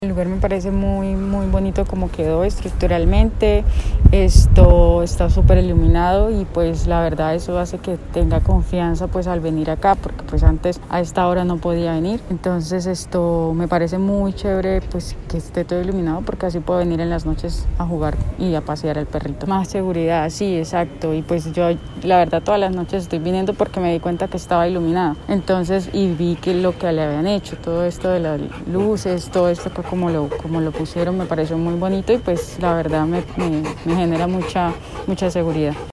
El lugar me parece muy bonito como quedó estructuralmente, esto está súper iluminado y pues la verdad eso hace que tenga confianza pues al venir acá, porque pues antes a esta hora no podía venir. Entonces esto me parece muy chévere pues que esté todo iluminado, porque así puedo venir en las noches a jugar y a pasear al perrito. Más seguridad, sí, exacto, y pues yo la verdad todas las noches estoy viniendo porque me di cuenta que estaba iluminado. Entonces y vi que lo que le habían hecho, todo esto de las luces, todo esto como lo pusieron me pareció muy bonito y pues la verdad me genera mucha seguridad.